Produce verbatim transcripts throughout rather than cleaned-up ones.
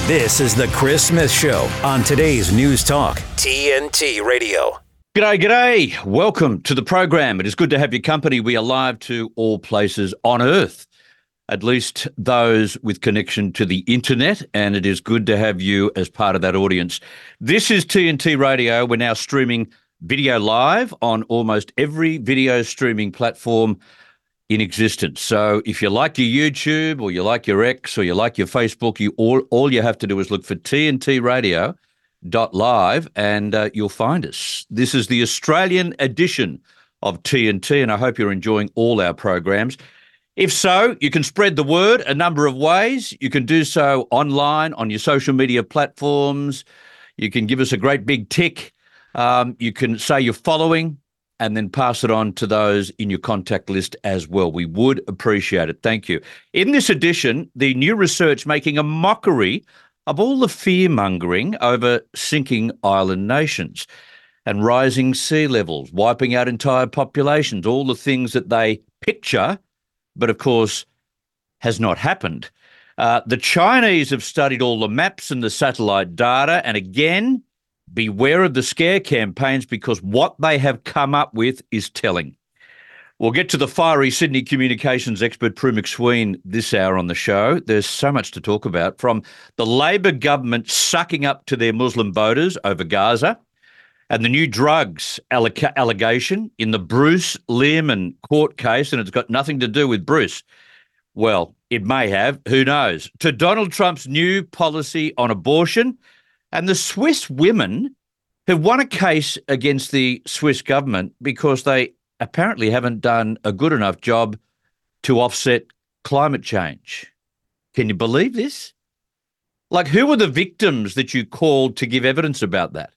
This is the Chris Smith Show on today's News Talk, T N T Radio. G'day, g'day. Welcome to the program. It is good to have your company. We are live to all places on earth, at least those with connection to the internet, and it is good to have you as part of that audience. This is T N T Radio. We're now streaming video live on almost every video streaming platform in existence. So if you like your YouTube or you like your X or you like your Facebook, you all, all you have to do is look for T N T Radio dot live and uh, you'll find us. This is the Australian edition of T N T, and I hope you're enjoying all our programs. If so, you can spread the word a number of ways. You can do so online on your social media platforms. You can give us a great big tick. Um, you can say you're following and then pass it on to those in your contact list as well. We would appreciate it. Thank you. In this edition, the new research making a mockery of all the fear-mongering over sinking island nations and rising sea levels, wiping out entire populations, all the things that they picture, but of course has not happened. Uh, the Chinese have studied all the maps and the satellite data, and again, beware of the scare campaigns because what they have come up with is telling. We'll get to the fiery Sydney communications expert Prue McSween this hour on the show. There's so much to talk about, from the Labor government sucking up to their Muslim voters over Gaza and the new drugs alleg- allegation in the Bruce Lehrmann court case, and it's got nothing to do with Bruce. Well, it may have, who knows, to Donald Trump's new policy on abortion, and the Swiss women have won a case against the Swiss government because they apparently haven't done a good enough job to offset climate change. Can you believe this? Like, who are the victims that you called to give evidence about that?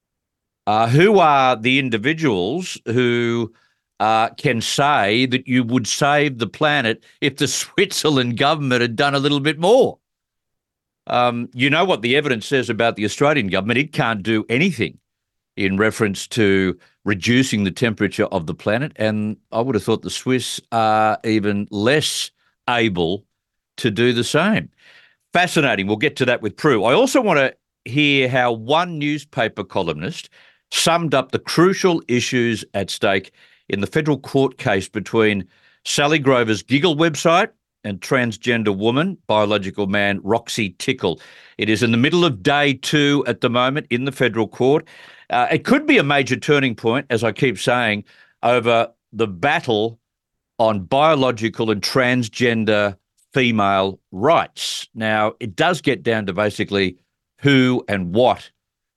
Uh, who are the individuals who uh, can say that you would save the planet if the Switzerland government had done a little bit more? Um, you know what the evidence says about the Australian government. It can't do anything in reference to reducing the temperature of the planet. And I would have thought the Swiss are even less able to do the same. Fascinating. We'll get to that with Prue. I also want to hear how one newspaper columnist summed up the crucial issues at stake in the federal court case between Sally Grover's Giggle website and transgender woman, biological man Roxy Tickle. It is in the middle of day two at the moment in the federal court. Uh, it could be a major turning point, as I keep saying, over the battle on biological and transgender female rights. Now, it does get down to basically who and what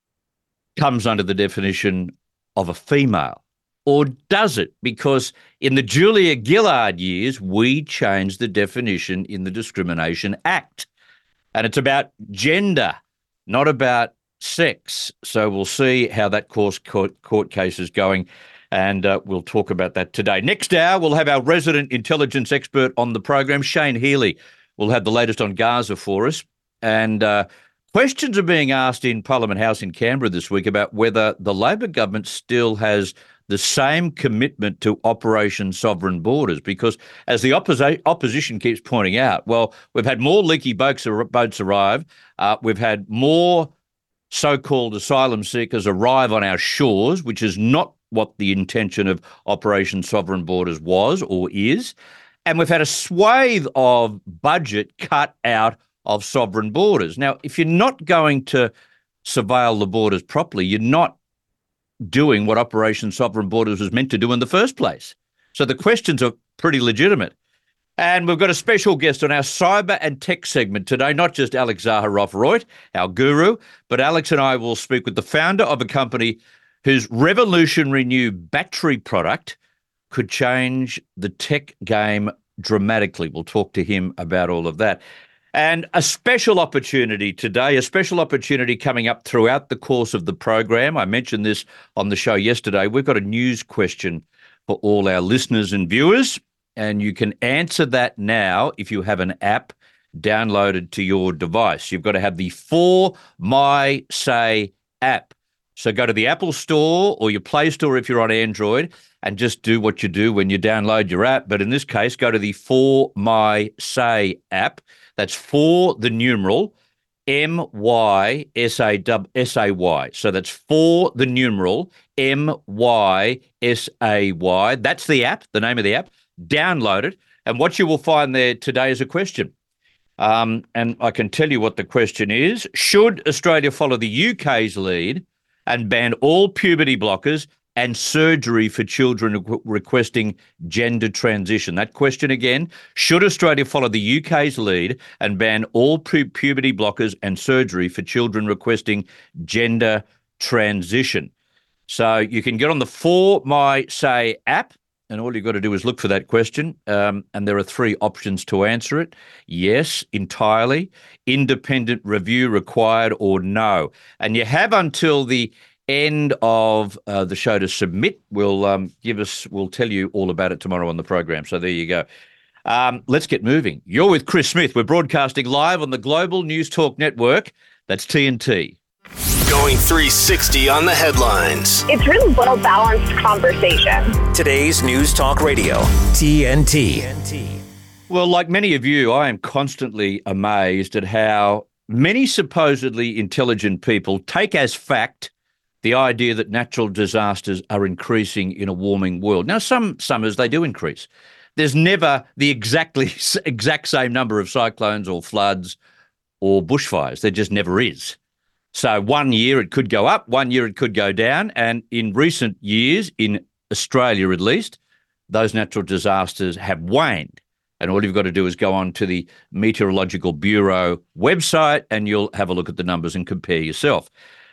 comes under the definition of a female. Or does it? Because in the Julia Gillard years, we changed the definition in the Discrimination Act. And it's about gender, not about sex. So we'll see how that course court, court case is going, and uh, we'll talk about that today. Next hour, we'll have our resident intelligence expert on the program, Shane Healy. We'll have the latest on Gaza for us. And uh, questions are being asked in Parliament House in Canberra this week about whether the Labor government still has the same commitment to Operation Sovereign Borders, because as the opposi- opposition keeps pointing out, well, we've had more leaky boats, ar- boats arrive, uh, we've had more so-called asylum seekers arrive on our shores, which is not what the intention of Operation Sovereign Borders was or is, and we've had a swathe of budget cut out of sovereign borders. Now, if you're not going to surveil the borders properly, you're not doing what Operation Sovereign Borders was meant to do in the first place. So the questions are pretty legitimate. And we've got a special guest on our cyber and tech segment today, not just Alex Zaharov-Reutt, our guru, but Alex and I will speak with the founder of a company whose revolutionary new battery product could change the tech game dramatically. We'll talk to him about all of that. And a special opportunity today, a special opportunity coming up throughout the course of the program. I mentioned this on the show yesterday. We've got a news question for all our listeners and viewers, and you can answer that now if you have an app downloaded to your device. You've got to have the For My Say app. So go to the Apple Store or your Play Store if you're on Android and just do what you do when you download your app. But in this case, go to the For My Say app. That's for the numeral M Y S A S A Y. So that's for the numeral M Y S A Y. That's the app, the name of the app. Download it. And what you will find there today is a question. Um, and I can tell you what the question is. Should Australia follow the U K's lead and ban all puberty blockers and surgery for children requ- requesting gender transition? That question again, should Australia follow the U K's lead and ban all pu- puberty blockers and surgery for children requesting gender transition? So you can get on the For My Say app, and all you've got to do is look for that question. Um, and there are three options to answer it. Yes, entirely, independent review required, or no. And you have until the end of uh, the show to submit. We'll um, give us, we'll tell you all about it tomorrow on the program. So there you go. Um, let's get moving. You're with Chris Smith. We're broadcasting live on the Global News Talk Network. That's T N T. Going three sixty on the headlines. It's really well-balanced conversation. Today's News Talk Radio, T N T. Well, like many of you, I am constantly amazed at how many supposedly intelligent people take as fact the idea that natural disasters are increasing in a warming world. Now, some summers they do increase. There's never the exactly exact same number of cyclones or floods or bushfires. There just never is. So one year it could go up, one year it could go down. And in recent years, in Australia at least, those natural disasters have waned. And all you've got to do is go on to the Meteorological Bureau website and you'll have a look at the numbers and compare yourself.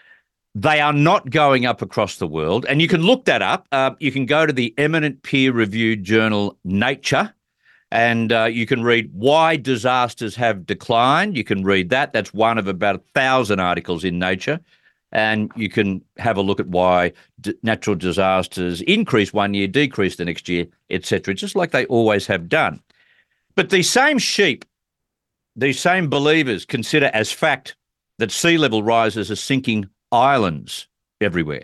They are not going up across the world. And you can look that up. Uh, you can go to the eminent peer-reviewed journal Nature, and uh, you can read why disasters have declined. You can read that. That's one of about a thousand articles in Nature. And you can have a look at why d- natural disasters increase one year, decrease the next year, et cetera, just like they always have done. But these same sheep, these same believers consider as fact that sea level rises are sinking islands everywhere.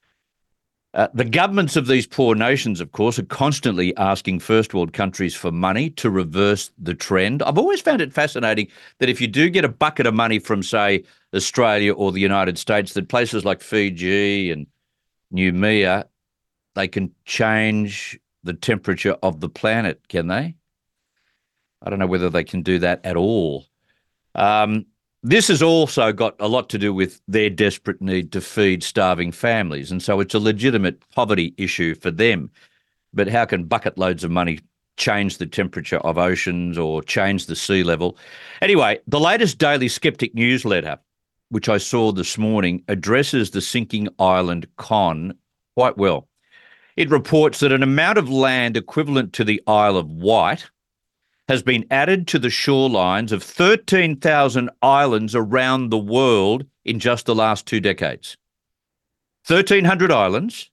Uh, the governments of these poor nations, of course, are constantly asking first world countries for money to reverse the trend. I've always found it fascinating that if you do get a bucket of money from, say, Australia or the United States, that places like Fiji and Noumea, they can change the temperature of the planet, can they? I don't know whether they can do that at all. Um, This has also got a lot to do with their desperate need to feed starving families. And so it's a legitimate poverty issue for them. But how can bucket loads of money change the temperature of oceans or change the sea level? Anyway, the latest Daily Skeptic newsletter, which I saw this morning, addresses the sinking island con quite well. It reports that an amount of land equivalent to the Isle of Wight has been added to the shorelines of thirteen thousand islands around the world in just the last two decades. thirteen hundred islands,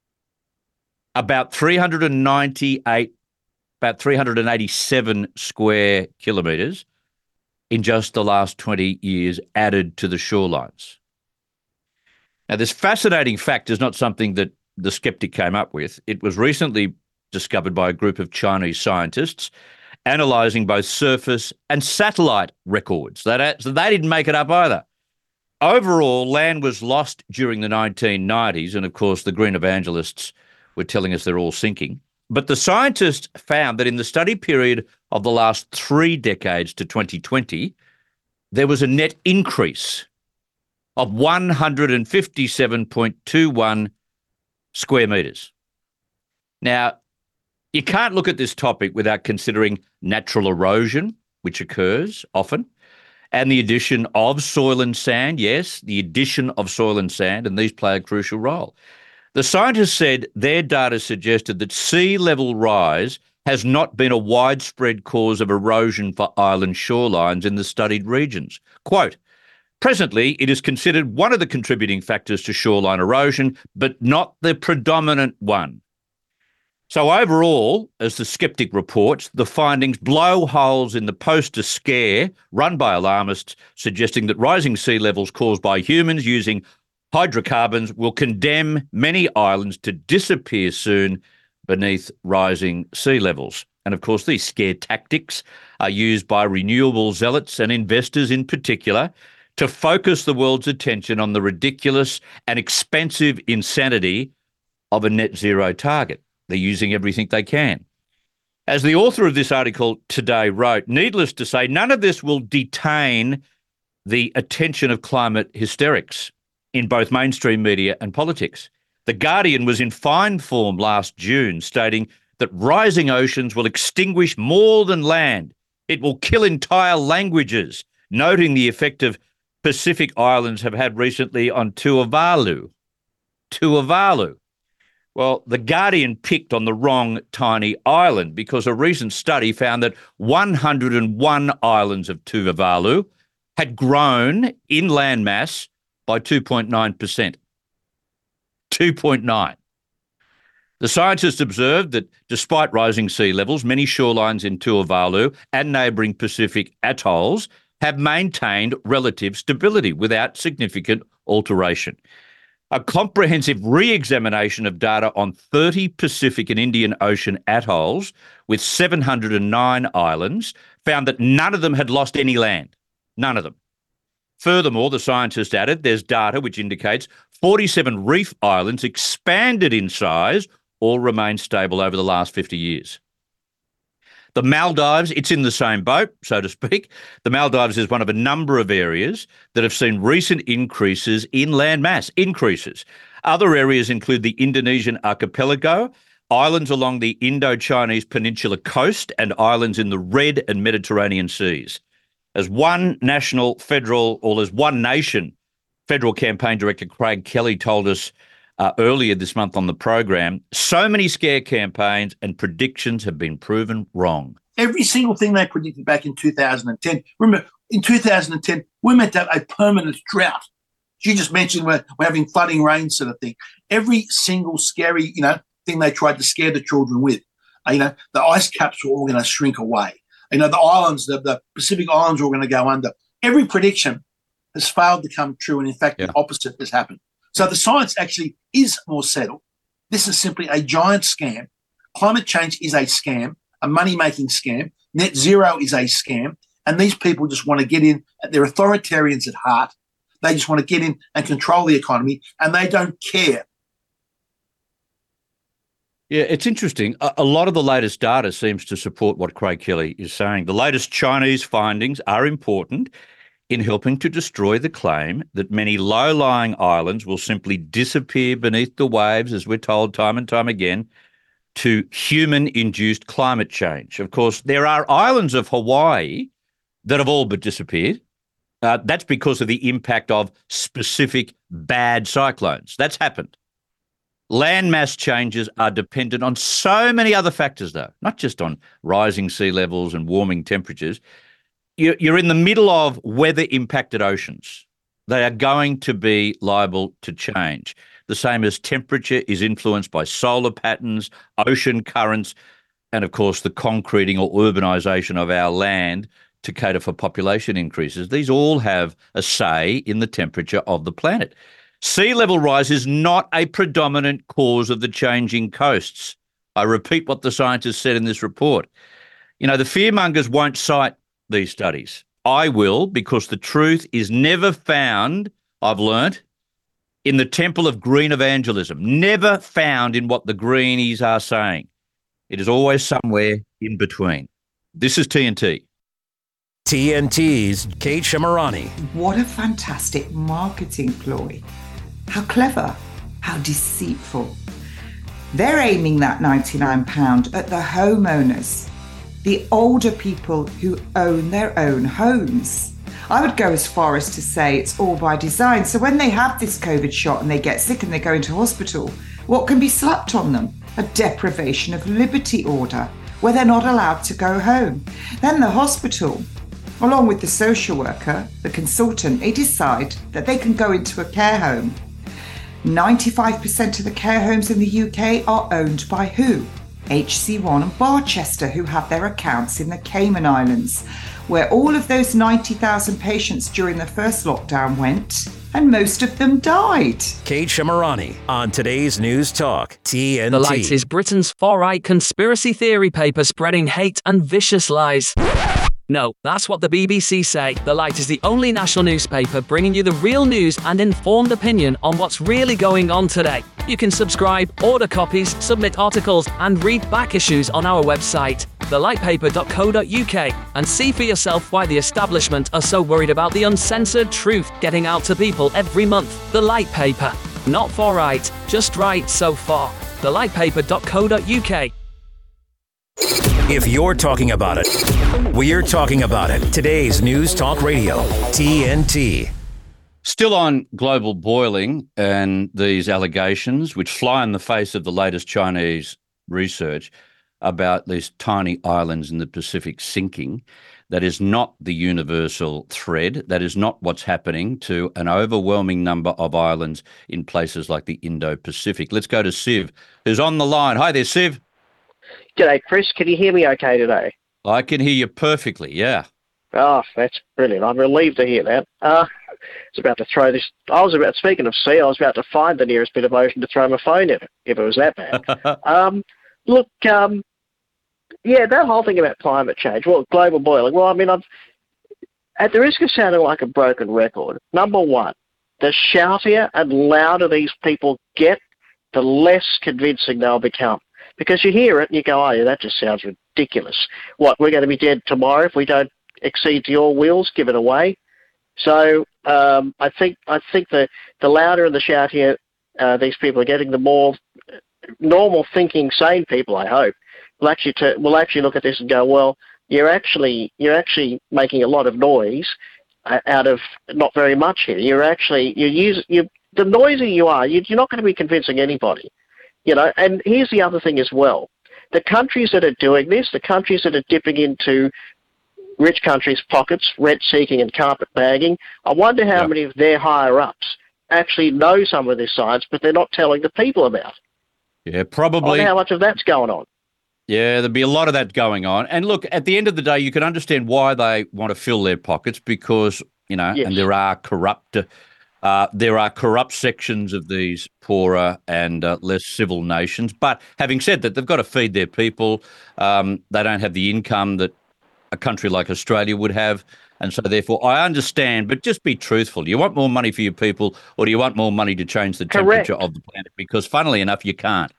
about three hundred ninety-eight, about three hundred eighty-seven square kilometres in just the last twenty years added to the shorelines. Now, this fascinating fact is not something that the Skeptic came up with. It was recently discovered by a group of Chinese scientists analysing both surface and satellite records. That, so they didn't make it up either. Overall, land was lost during the nineteen nineties, and of course the green evangelists were telling us they're all sinking. But the scientists found that in the study period of the last three decades to twenty twenty, there was a net increase of one hundred fifty-seven point two one square metres. Now, you can't look at this topic without considering natural erosion, which occurs often, and the addition of soil and sand. Yes, the addition of soil and sand, and these play a crucial role. The scientists said their data suggested that sea level rise has not been a widespread cause of erosion for island shorelines in the studied regions. Quote, presently, it is considered one of the contributing factors to shoreline erosion, but not the predominant one. So overall, as the Skeptic reports, the findings blow holes in the poster scare run by alarmists, suggesting that rising sea levels caused by humans using hydrocarbons will condemn many islands to disappear soon beneath rising sea levels. And of course, these scare tactics are used by renewable zealots and investors in particular to focus the world's attention on the ridiculous and expensive insanity of a net zero target. They're using everything they can. As the author of this article today wrote, needless to say, none of this will detain the attention of climate hysterics in both mainstream media and politics. The Guardian was in fine form last June, stating that rising oceans will extinguish more than land. It will kill entire languages, noting the effect of Pacific islands have had recently on Tuvalu. Tuvalu. Well, the Guardian picked on the wrong tiny island because a recent study found that one hundred one islands of Tuvalu had grown in landmass by two point nine percent. two point nine. The scientists observed that despite rising sea levels, many shorelines in Tuvalu and neighbouring Pacific atolls have maintained relative stability without significant alteration. A comprehensive re-examination of data on thirty Pacific and Indian Ocean atolls with seven hundred nine islands found that none of them had lost any land. None of them. Furthermore, the scientists added there's data which indicates forty-seven reef islands expanded in size or remained stable over the last fifty years. The Maldives, it's in the same boat, so to speak. The Maldives is one of a number of areas that have seen recent increases in land mass, increases. Other areas include the Indonesian archipelago, islands along the Indo-Chinese peninsula coast, and islands in the Red and Mediterranean seas. As one national federal, or as one nation, federal campaign director Craig Kelly told us Uh, earlier this month on the program, so many scare campaigns and predictions have been proven wrong. Every single thing they predicted back in two thousand ten. Remember, in two thousand ten, we meant to have a permanent drought. You just mentioned we're, we're having flooding rain sort of thing. Every single scary, you know, thing they tried to scare the children with. Uh, you know, the ice caps were all going to shrink away. You know, the islands, the, the Pacific Islands were all going to go under. Every prediction has failed to come true, and in fact, yeah. the opposite has happened. So the science actually is more settled. This is simply a giant scam. Climate change is a scam, a money-making scam. Net zero is a scam. And these people just want to get in. They're authoritarians at heart. They just want to get in and control the economy, and they don't care. Yeah, it's interesting. A, a lot of the latest data seems to support what Craig Kelly is saying. The latest Chinese findings are important in helping to destroy the claim that many low-lying islands will simply disappear beneath the waves, as we're told time and time again, to human-induced climate change. Of course, there are islands of Hawaii that have all but disappeared. Uh, that's because of the impact of specific bad cyclones. That's happened. Landmass changes are dependent on so many other factors, though, not just on rising sea levels and warming temperatures. You're in the middle of weather-impacted oceans. They are going to be liable to change, the same as temperature is influenced by solar patterns, ocean currents, and, of course, the concreting or urbanisation of our land to cater for population increases. These all have a say in the temperature of the planet. Sea level rise is not a predominant cause of the changing coasts. I repeat what the scientists said in this report. You know, the fearmongers won't cite these studies. I will, because the truth is never found, I've learnt, in the temple of green evangelism, never found in what the greenies are saying. It is always somewhere in between. This is T N T. T N T's Kate Shemirani. What a fantastic marketing ploy. How clever, how deceitful. They're aiming that ninety-nine pounds at the homeowners, the older people who own their own homes. I would go as far as to say it's all by design. So when they have this COVID shot and they get sick and they go into hospital, what can be slapped on them? A deprivation of liberty order, where they're not allowed to go home. Then the hospital, along with the social worker, the consultant, they decide that they can go into a care home. ninety-five percent of the care homes in the U K are owned by who? H C one and Barchester, who have their accounts in the Cayman Islands, where all of those ninety thousand patients during the first lockdown went, and most of them died. Kate Shemirani on today's News Talk, T N T. The Light is Britain's far-right conspiracy theory paper spreading hate and vicious lies. No, that's what the B B C say. The Light is the only national newspaper bringing you the real news and informed opinion on what's really going on today. You can subscribe, order copies, submit articles and read back issues on our website, the light paper dot co dot uk, and see for yourself why the establishment are so worried about the uncensored truth getting out to people every month. The Light Paper. Not for right, just right so far. the light paper dot co dot uk. If you're talking about it, we're talking about it. Today's News Talk Radio, T N T. Still on global boiling and these allegations, which fly in the face of the latest Chinese research about these tiny islands in the Pacific sinking. That is not the universal thread. That is not what's happening to an overwhelming number of islands in places like the Indo-Pacific. Let's go to Siv, who's on the line. Hi there, Siv. G'day, Chris. Can you hear me okay today? I can hear you perfectly, yeah. Oh, that's brilliant. I'm relieved to hear that. Uh, I was about to throw this... I was about, speaking of sea, I was about to find the nearest bit of ocean to throw my phone in it, if it was that bad. um, look, um, yeah, that whole thing about climate change, well, global boiling, well, I mean, I've... At the risk of sounding like a broken record, number one, the shoutier and louder these people get, the less convincing they'll become. Because you hear it and you go, oh, yeah, that just sounds ridiculous. What, we're going to be dead tomorrow if we don't accede to your wills, give it away? So um, I think I think the, the louder and the shoutier uh, these people are getting, the more normal thinking, sane people, I hope, will actually, t- will actually look at this and go, well, you're actually, you're actually making a lot of noise uh, out of not very much here. You're actually, you're using, you the noisier you are, you, you're not going to be convincing anybody. You know, and here's the other thing as well. The countries that are doing this, the countries that are dipping into rich countries' pockets, rent-seeking and carpet-bagging, I wonder how yep. many of their higher-ups actually know some of this science, but they're not telling the people about it. Yeah, probably. I wonder how much of that's going on. Yeah, there'll be a lot of that going on. And look, at the end of the day, you can understand why they want to fill their pockets because, you know, yes. and there are corrupt... Uh, there are corrupt sections of these poorer and uh, less civil nations. But having said that, they've got to feed their people. Um, they don't have the income that a country like Australia would have. And so therefore, I understand, but just be truthful. Do you want more money for your people or do you want more money to change the temperature Correct. of the planet? Because funnily enough, you can't.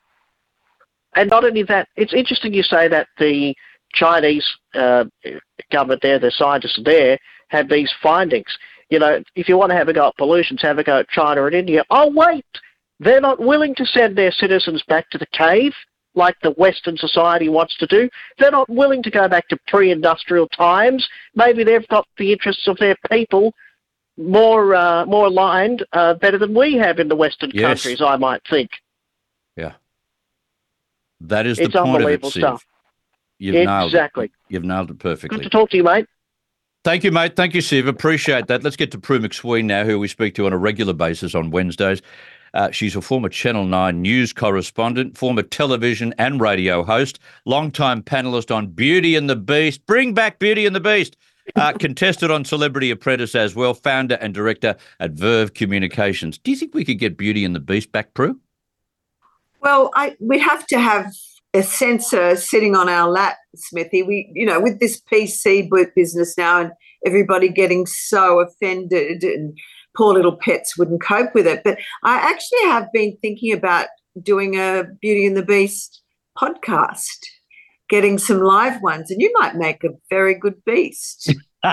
And not only that, it's interesting you say that the Chinese uh, government there, the scientists there, have these findings. You know, if you want to have a go at pollutions, have a go at China and India. Oh, wait, they're not willing to send their citizens back to the cave like the Western society wants to do. They're not willing to go back to pre-industrial times. Maybe they've got the interests of their people more uh, more aligned, uh, better than we have in the Western yes. countries, I might think. Yeah. That is it's the point of it, unbelievable stuff. You've exactly. nailed it. You've nailed it perfectly. Good to talk to you, mate. Thank you, mate. Thank you, Siv. Appreciate that. Let's get to Prue McSween now, who we speak to on a regular basis on Wednesdays. Uh, she's a former Channel nine news correspondent, former television and radio host, longtime panellist on Beauty and the Beast. Bring back Beauty and the Beast. Uh, contested on Celebrity Apprentice as well, founder and director at Verve Communications. Do you think we could get Beauty and the Beast back, Prue? Well, I, we'd have to have a censor sitting on our lap, Smithy. We, you know, with this P C business now and everybody getting so offended and poor little pets wouldn't cope with it. But I actually have been thinking about doing a Beauty and the Beast podcast, getting some live ones, and you might make a very good beast. No,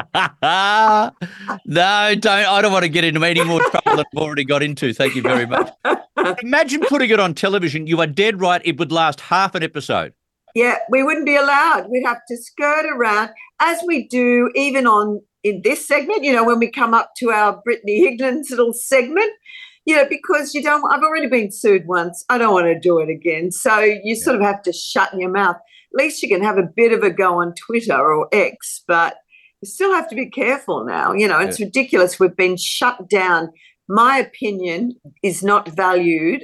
don't. I don't want to get into any more trouble than I've already got into. Thank you very much. Imagine putting it on television. You are dead right. It would last half an episode. Yeah, we wouldn't be allowed. We'd have to skirt around, as we do even on in this segment, you know, when we come up to our Brittany Higgins little segment, you know, because you don't, I've already been sued once. I don't want to do it again. So you yeah. sort of have to shut your mouth. At least you can have a bit of a go on Twitter or X, but you still have to be careful now. You know, it's yeah. ridiculous. We've been shut down. My opinion is not valued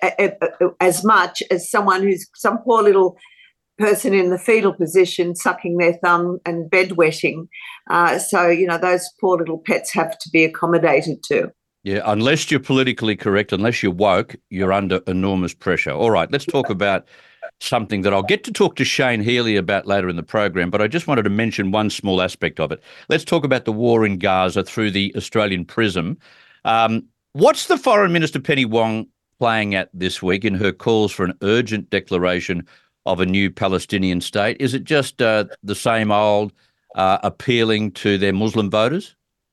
as much as someone who's some poor little person in the fetal position sucking their thumb and bedwetting. Uh, so, you know, those poor little pets have to be accommodated to. Yeah, unless you're politically correct, unless you're woke, you're under enormous pressure. All right, let's talk about something that I'll get to talk to Shane Healy about later in the program, but I just wanted to mention one small aspect of it. Let's talk about the war in Gaza through the Australian prism. Um, what's the Foreign Minister Penny Wong playing at this week in her calls for an urgent declaration of a new Palestinian state? Is it just uh, the same old uh, appealing to their Muslim voters?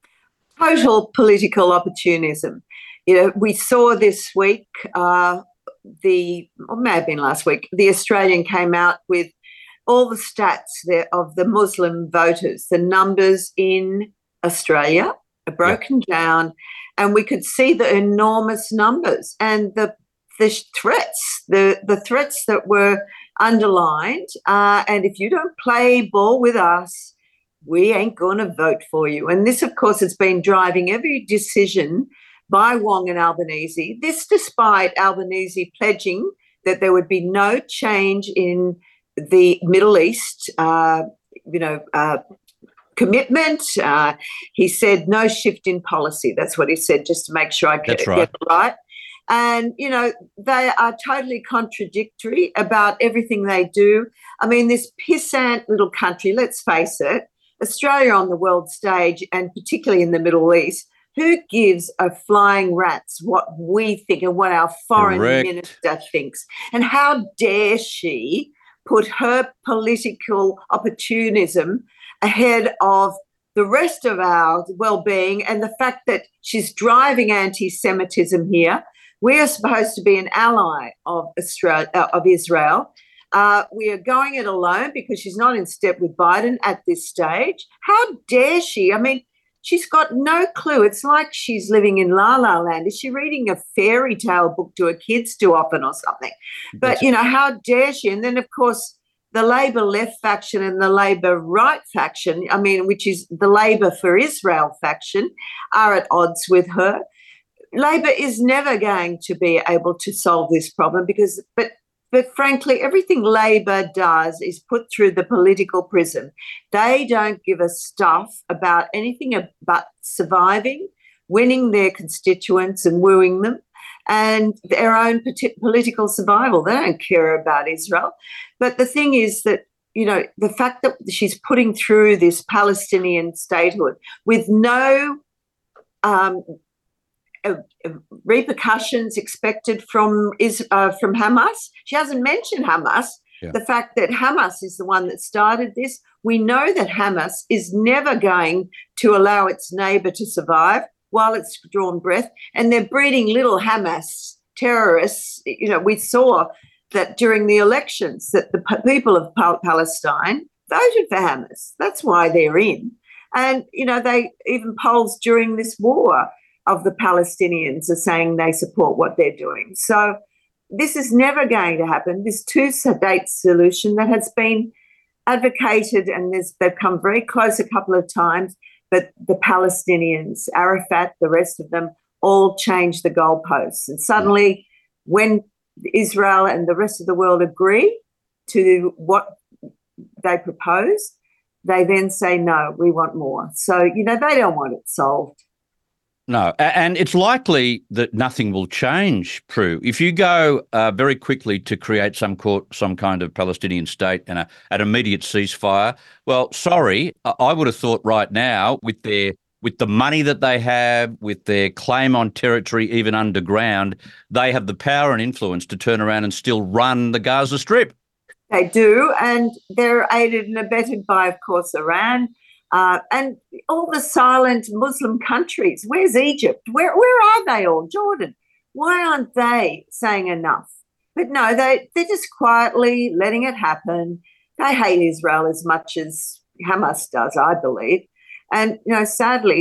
Total political opportunism. You know, we saw this week, uh, the, or may have been last week, the Australian came out with all the stats there of the Muslim voters, the numbers in Australia are broken yeah. down, and we could see the enormous numbers and the the threats, the, the threats that were underlined. Uh, and if you don't play ball with us, we ain't going to vote for you. And this, of course, has been driving every decision by Wong and Albanese, this despite Albanese pledging that there would be no change in the Middle East, uh, you know, uh, commitment. Uh, he said no shift in policy. That's what he said, just to make sure I get, right. get it right. And, you know, they are totally contradictory about everything they do. I mean, this pissant little country, let's face it, Australia on the world stage, and particularly in the Middle East, who gives a flying rat's what we think and what our foreign Correct. minister thinks? And how dare she put her political opportunism ahead of the rest of our well-being, and the fact that she's driving anti-Semitism here. We are supposed to be an ally of Australia, uh, of Israel. Uh, we are going it alone because she's not in step with Biden at this stage. How dare she? I mean, she's got no clue. It's like she's living in La La Land. Is she reading a fairy tale book to her kids too often or something? But, That's- you know, how dare she? And then, of course, the Labor left faction and the Labor right faction, I mean, which is the Labor for Israel faction, are at odds with her. Labor is never going to be able to solve this problem because, but But frankly, everything Labor does is put through the political prism. They don't give a stuff about anything but surviving, winning their constituents and wooing them, and their own political survival. They don't care about Israel. But the thing is that, you know, the fact that she's putting through this Palestinian statehood with no um, Uh, repercussions expected from is uh, from Hamas. She hasn't mentioned Hamas. Yeah. The fact that Hamas is the one that started this. We know that Hamas is never going to allow its neighbour to survive while it's drawn breath, and they're breeding little Hamas terrorists. You know, we saw that during the elections that the p- people of Pal- Palestine voted for Hamas. That's why they're in. And, you know, they even polls during this war of the Palestinians are saying they support what they're doing. So this is never going to happen. This two-state solution that has been advocated, and they've come very close a couple of times, but the Palestinians, Arafat, the rest of them, all changed the goalposts. And suddenly, when Israel and the rest of the world agree to what they propose, they then say, no, we want more. So, you know, they don't want it solved. No, and it's likely that nothing will change, Prue. If you go uh, very quickly to create some court, some kind of Palestinian state and a, an immediate ceasefire, well, sorry, I would have thought right now with their with the money that they have, with their claim on territory, even underground, they have the power and influence to turn around and still run the Gaza Strip. They do, and they're aided and abetted by, of course, Iran. Uh, and all the silent Muslim countries. Where's Egypt? Where where are they all? Jordan. Why aren't they saying enough? But no, they, they're just quietly letting it happen. They hate Israel as much as Hamas does, I believe. And, you know, sadly,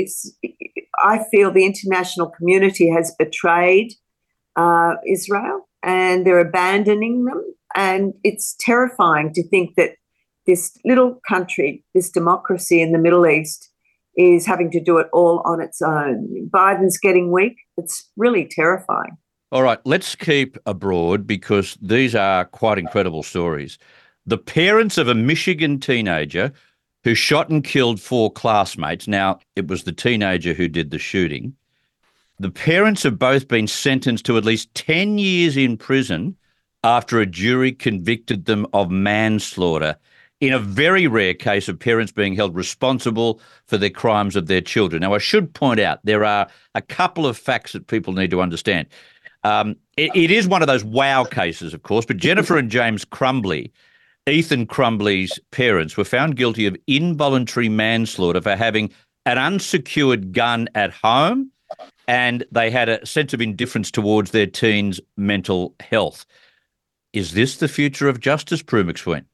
I feel the international community has betrayed uh, Israel and they're abandoning them. And it's terrifying to think that this little country, this democracy in the Middle East, is having to do it all on its own. Biden's getting weak. It's really terrifying. All right, let's keep abroad because these are quite incredible stories. The parents of a Michigan teenager who shot and killed four classmates. Now, it was the teenager who did the shooting. The parents have both been sentenced to at least ten years in prison after a jury convicted them of manslaughter in a very rare case of parents being held responsible for the crimes of their children. Now, I should point out there are a couple of facts that people need to understand. Um, it, it is one of those wow cases, of course, but Jennifer and James Crumbly, Ethan Crumbly's parents, were found guilty of involuntary manslaughter for having an unsecured gun at home, and they had a sense of indifference towards their teens' mental health. Is this the future of justice, Prue McSween?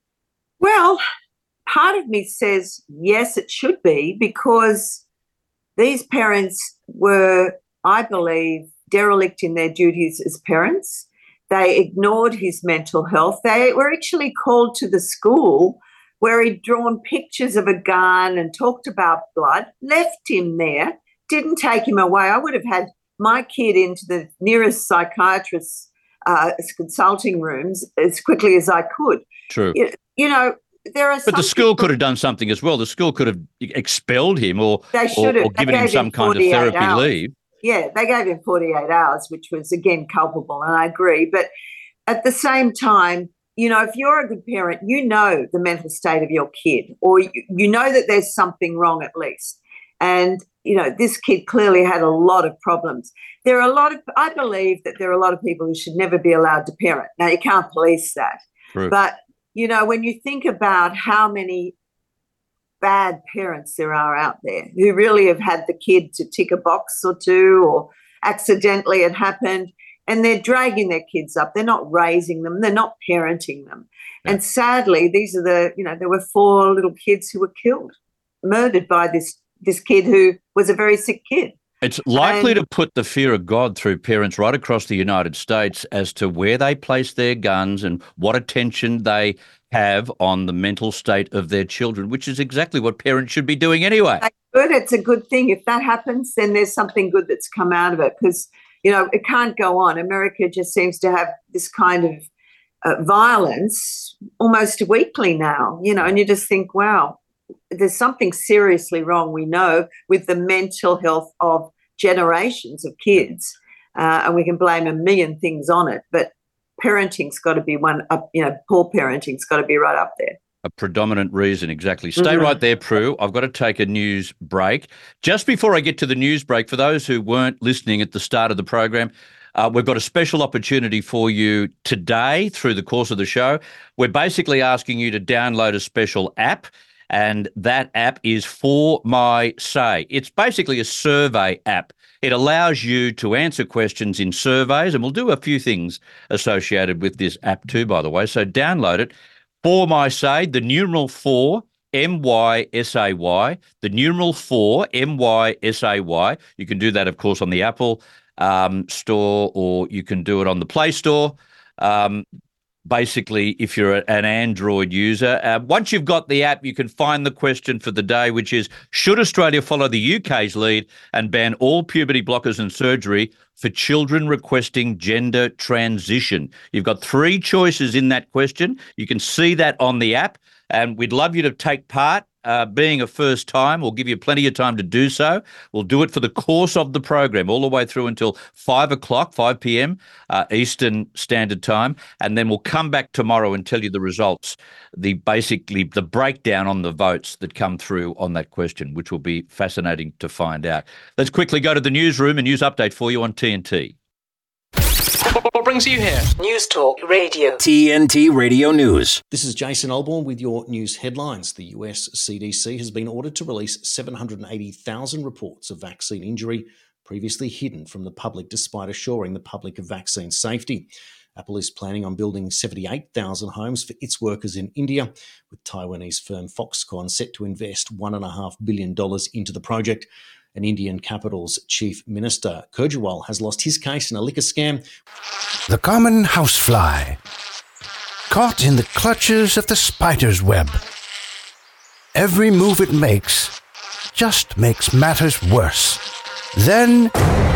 Well, part of me says yes, it should be, because these parents were, I believe, derelict in their duties as parents. They ignored his mental health. They were actually called to the school where he'd drawn pictures of a gun and talked about blood, left him there, didn't take him away. I would have had my kid into the nearest psychiatrist's uh, consulting rooms as quickly as I could. True. You, you know, there are. But the school could have done something as well. The school could have expelled him, or they should or, have or given him some kind of therapy hours. leave. Yeah, they gave him forty-eight hours, which was, again, culpable, and I agree. But at the same time, you know, if you're a good parent, you know the mental state of your kid, or you, you know that there's something wrong at least. And, you know, this kid clearly had a lot of problems. There are a lot of, I believe that there are a lot of people who should never be allowed to parent. Now, you can't police that. True. But, you know, when you think about how many bad parents there are out there who really have had the kid to tick a box or two, or accidentally it happened, and they're dragging their kids up. They're not raising them. They're not parenting them. Yeah. And sadly, these are the, you know, there were four little kids who were killed, murdered by this this kid who was a very sick kid. It's likely and, to put the fear of God through parents right across the United States as to where they place their guns and what attention they have on the mental state of their children, which is exactly what parents should be doing anyway. Good. It's a good thing. If that happens, then there's something good that's come out of it, because, you know, it can't go on. America just seems to have this kind of uh, violence almost weekly now, you know, and you just think, wow, there's something seriously wrong, we know, with the mental health of generations of kids, uh, and we can blame a million things on it, but parenting's got to be one up, you know, poor parenting's got to be right up there. A predominant reason, exactly. Stay mm-hmm. right there, Prue. I've got to take a news break. Just before I get to the news break, for those who weren't listening at the start of the program, uh, we've got a special opportunity for you today through the course of the show. We're basically asking you to download a special app, and that app is For My Say. It's basically a survey app. It allows you to answer questions in surveys, and we'll do a few things associated with this app too, by the way. So download it. For My Say, the numeral four, M Y S A Y, the numeral four, M Y S A Y. You can do that, of course, on the Apple um, store, or you can do it on the Play Store. Um, basically, if you're an Android user. Uh, once you've got the app, you can find the question for the day, which is, should Australia follow the U K's lead and ban all puberty blockers and surgery for children requesting gender transition? You've got three choices in that question. You can see that on the app, and we'd love you to take part. Uh, being a first time, we'll give you plenty of time to do so. We'll do it for the course of the program, all the way through until five o'clock, five p.m. Uh, Eastern Standard Time, and then we'll come back tomorrow and tell you the results, the basically the breakdown on the votes that come through on that question, which will be fascinating to find out. Let's quickly go to the newsroom. A news update for you on T N T. What brings you here? News Talk Radio. T N T Radio News. This is Jason Olborn with your news headlines. The U S C D C has been ordered to release seven hundred eighty thousand reports of vaccine injury previously hidden from the public, despite assuring the public of vaccine safety. Apple is planning on building seventy-eight thousand homes for its workers in India, with Taiwanese firm Foxconn set to invest one point five billion dollars into the project. An Indian capital's chief minister, Kejriwal, has lost his case in a liquor scam. The common housefly, caught in the clutches of the spider's web. Every move it makes just makes matters worse. Then,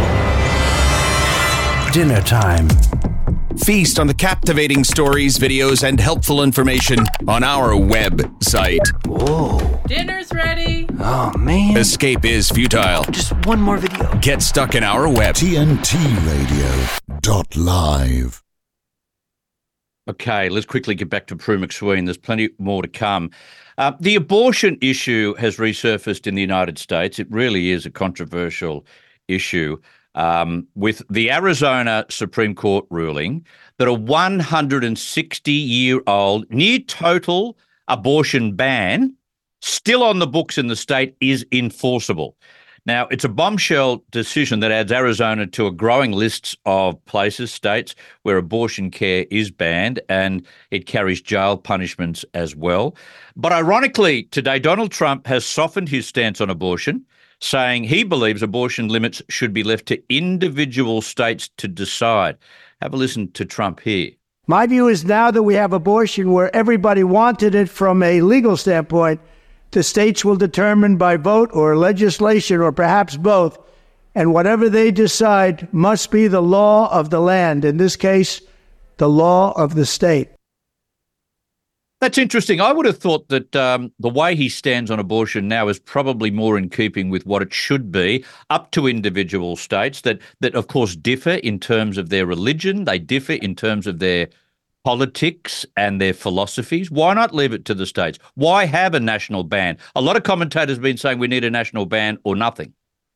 dinner time. Feast on the captivating stories, videos, and helpful information on our website. Whoa. Dinner's ready. Oh, man. Escape is futile. Just one more video. Get stuck in our web. T N T radio dot live. Okay, let's quickly get back to Prue McSween. There's plenty more to come. Uh, the abortion issue has resurfaced in the United States. It really is a controversial issue, um, with the Arizona Supreme Court ruling that a one hundred sixty-year-old near total abortion ban still on the books in the state is enforceable. Now, it's a bombshell decision that adds Arizona to a growing list of places, states, where abortion care is banned, and it carries jail punishments as well. But ironically, today, Donald Trump has softened his stance on abortion, saying he believes abortion limits should be left to individual states to decide. Have a listen to Trump here. My view is now that we have abortion where everybody wanted it from a legal standpoint, the states will determine by vote or legislation or perhaps both, and whatever they decide must be the law of the land, in this case, the law of the state. That's interesting. I would have thought that um, the way he stands on abortion now is probably more in keeping with what it should be, up to individual states that, that of course, differ in terms of their religion. They differ in terms of their politics and their philosophies. Why not leave it to the states? Why have a national ban? A lot of commentators have been saying we need a national ban or nothing.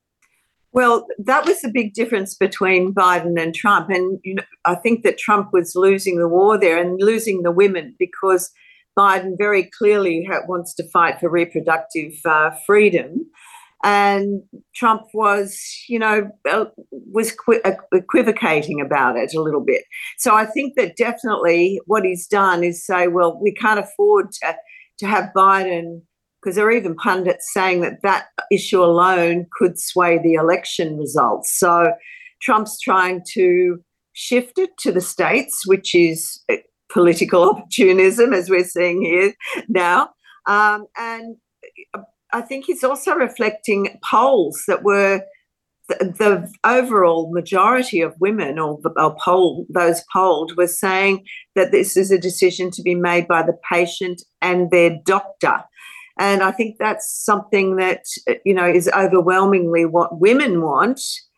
Well, that was the big difference between Biden and Trump. And you know, I think that Trump was losing the war there and losing the women, because Biden very clearly ha- wants to fight for reproductive uh, freedom. And Trump was, you know, was equivocating about it a little bit. So I think that definitely what he's done is say, well, we can't afford to, to have Biden, because there are even pundits saying that that issue alone could sway the election results. So Trump's trying to shift it to the states, which is political opportunism, as we're seeing here now. Um, and I think he's also reflecting polls that were the, the overall majority of women, or, or poll, those polled, were saying that this is a decision to be made by the patient and their doctor. And I think that's something that, you know, is overwhelmingly what women want.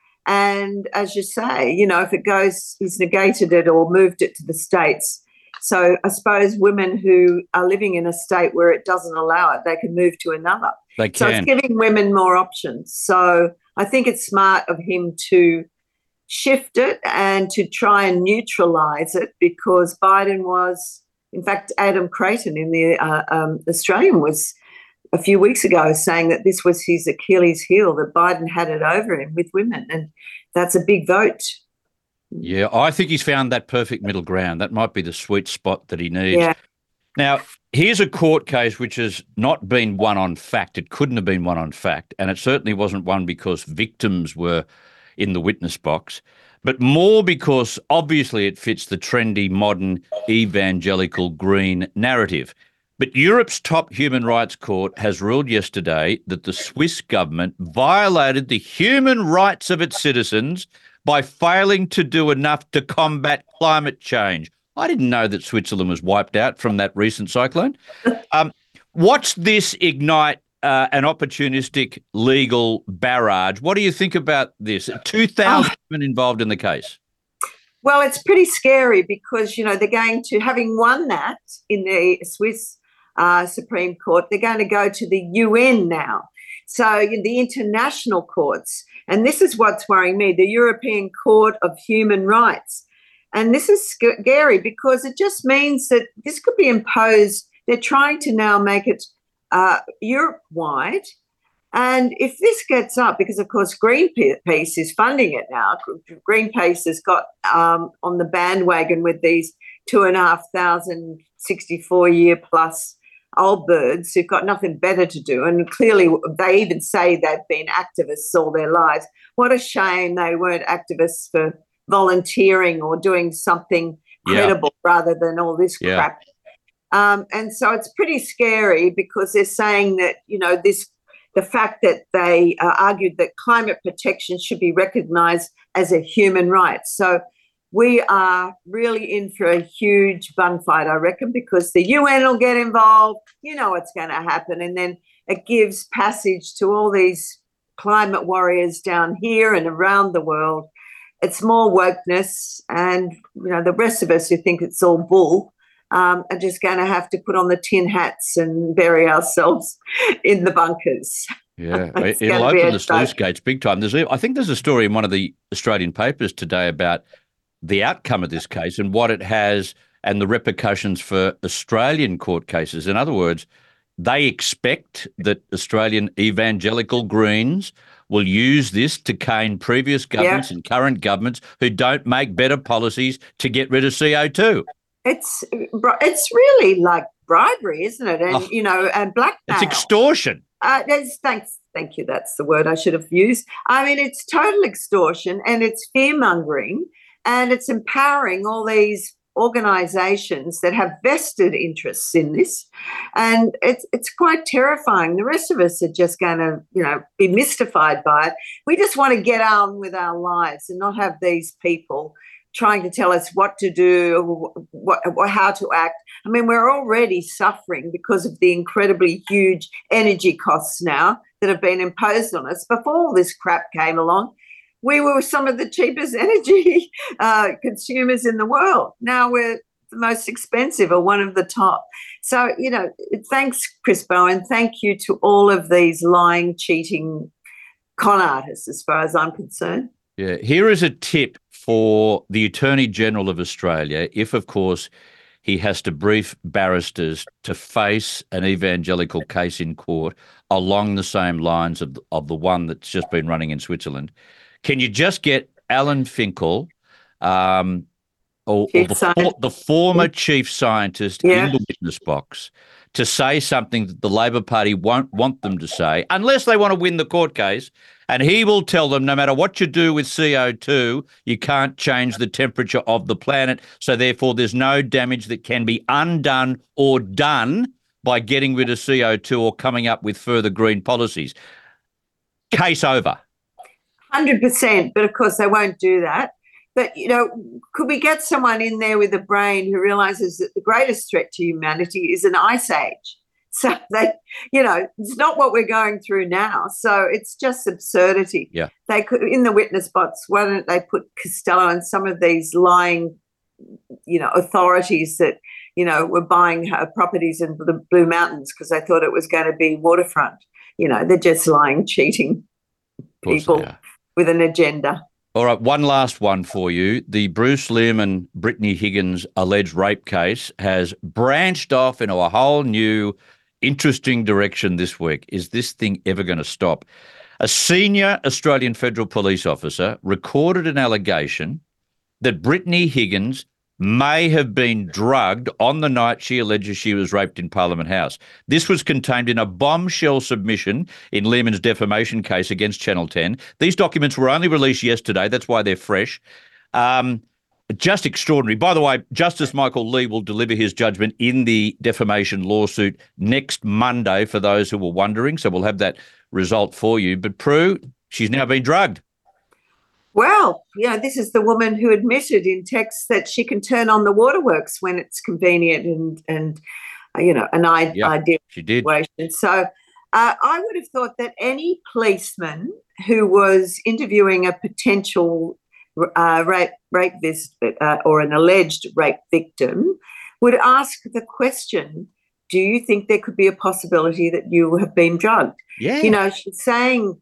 And as you say, you know, if it goes, he's negated it or moved it to the states. So I suppose women who are living in a state where it doesn't allow it, they can move to another. They can. So it's giving women more options. So I think it's smart of him to shift it and to try and neutralise it, because Biden was, in fact, Adam Creighton in the uh, um, Australian was a few weeks ago saying that this was his Achilles heel, that Biden had it over him with women, and that's a big vote. Yeah, I think he's found that perfect middle ground. That might be the sweet spot that he needs. Yeah. Now, here's a court case which has not been won on fact. It couldn't have been won on fact, and it certainly wasn't won because victims were in the witness box, but more because obviously it fits the trendy, modern, evangelical green narrative. But Europe's top human rights court has ruled yesterday that the Swiss government violated the human rights of its citizens by failing to do enough to combat climate change. I didn't know that Switzerland was wiped out from that recent cyclone. Um, watch this ignite uh, an opportunistic legal barrage. What do you think about this? two thousand oh. women involved in the case. Well, it's pretty scary because, you know, they're going to, having won that in the Swiss uh, Supreme Court, they're going to go to the U N now. So in the international courts. And this is what's worrying me, the European Court of Human Rights. And this is scary because it just means that this could be imposed. They're trying to now make it uh, Europe-wide. And if this gets up, because, of course, Greenpeace is funding it now. Greenpeace has got um, on the bandwagon with these two and a half thousand sixty-four-year plus old birds who've got nothing better to do. And clearly they even say they've been activists all their lives. What a shame they weren't activists for volunteering or doing something credible yeah. rather than all this yeah. crap. Um, and so it's pretty scary because they're saying that, you know, this the fact that they uh, argued that climate protection should be recognised as a human right. So we are really in for a huge bun fight, I reckon, because the U N will get involved. You know what's going to happen. And then it gives passage to all these climate warriors down here and around the world. it's more wokeness, and you know the rest of us who think it's all bull um, are just going to have to put on the tin hats and bury ourselves in the bunkers. Yeah, it'll open the sluice gates big time. There's, I think there's a story in one of the Australian papers today about the outcome of this case and what it has and the repercussions for Australian court cases. In other words, they expect that Australian evangelical Greens will use this to cane previous governments yeah. and current governments who don't make better policies to get rid of C O two. It's it's really like bribery, isn't it? And, oh, you know, and blackmail. It's extortion. Uh, it's, thanks, thank you. That's the word I should have used. I mean, it's total extortion, and it's fear-mongering, and it's empowering all these organisations that have vested interests in this, and it's it's quite terrifying. The rest of us are just going to, you know, be mystified by it. We just want to get on with our lives and not have these people trying to tell us what to do, what, what, how to act. I mean, we're already suffering because of the incredibly huge energy costs now that have been imposed on us. Before all this crap came along, we were some of the cheapest energy uh, consumers in the world. Now we're the most expensive or one of the top. So, you know, thanks, Chris Bowen. Thank you to all of these lying, cheating con artists, as far as I'm concerned. Yeah. Here is a tip for the Attorney General of Australia, if, of course, he has to brief barristers to face an evangelical case in court along the same lines of, of the one that's just been running in Switzerland. Can you just get Alan Finkel, um, or, or the, for, the former chief scientist yeah. in the witness box, to say something that the Labor Party won't want them to say, unless they want to win the court case, and he will tell them no matter what you do with C O two, you can't change the temperature of the planet, so therefore there's no damage that can be undone or done by getting rid of C O two or coming up with further green policies. Case over. one hundred percent, but of course they won't do that. But, you know, could we get someone in there with a brain who realises that the greatest threat to humanity is an ice age? So, they, you know, it's not what we're going through now. So it's just absurdity. Yeah. They could, in the witness box, why don't they put Costello and some of these lying, you know, authorities that, you know, were buying properties in the Blue Mountains because they thought it was going to be waterfront. You know, they're just lying, cheating people with an agenda. All right, one last one for you. The Bruce Lim and Brittany Higgins alleged rape case has branched off into a whole new interesting direction this week. Is this thing ever going to stop? A senior Australian federal police officer recorded an allegation that Brittany Higgins may have been drugged on the night she alleges she was raped in Parliament House. This was contained in a bombshell submission in Lehman's defamation case against Channel ten. These documents were only released yesterday. That's why they're fresh. Um, just extraordinary. By the way, Justice Michael Lee will deliver his judgment in the defamation lawsuit next Monday, for those who were wondering. So we'll have that result for you. But Prue, she's now been drugged. Well, you know, this is the woman who admitted in text that she can turn on the waterworks when it's convenient and, and uh, you know, an I- yeah, ideal she did. situation. So uh, I would have thought that any policeman who was interviewing a potential uh, rape, rape vic- uh, or an alleged rape victim would ask the question, do you think there could be a possibility that you have been drugged? Yeah. You know, she's saying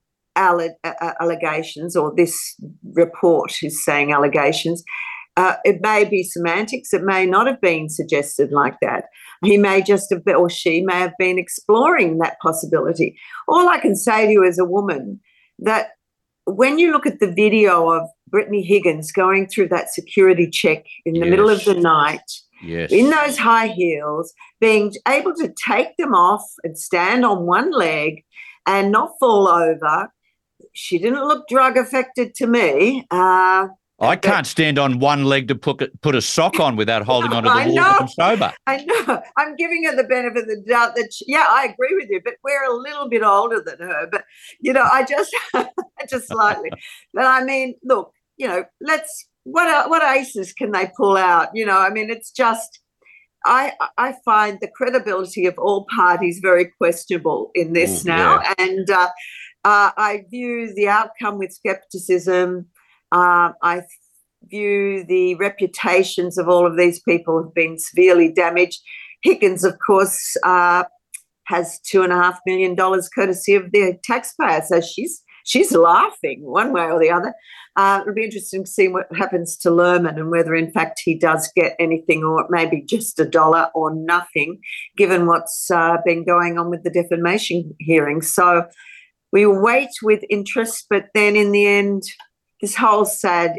allegations, or this report is saying allegations. Uh, it may be semantics. It may not have been suggested like that. He may just have been, or she may have been exploring that possibility. All I can say to you as a woman, that when you look at the video of Brittany Higgins going through that security check in the yes. middle of the night, yes. in those high heels, being able to take them off and stand on one leg and not fall over, she didn't look drug affected to me. Uh, I can't stand on one leg to put put a sock on without holding no, onto the I wall know, that I'm sober. I know. I'm giving her the benefit of the doubt that, she, yeah, I agree with you, but we're a little bit older than her. But, you know, I just, just slightly. But, I mean, look, you know, let's, what what aces can they pull out? You know, I mean, it's just, I I find the credibility of all parties very questionable in this Ooh, now. Yeah. And uh, uh, I view the outcome with skepticism. Uh, I view the reputations of all of these people have been severely damaged. Higgins, of course, uh, has two and a half million dollars courtesy of the taxpayer, so she's she's laughing one way or the other. Uh, it'll be interesting to see what happens to Lerman and whether, in fact, he does get anything, or it may be just a dollar or nothing, given what's uh, been going on with the defamation hearing. So we wait with interest, but then in the end, this whole sad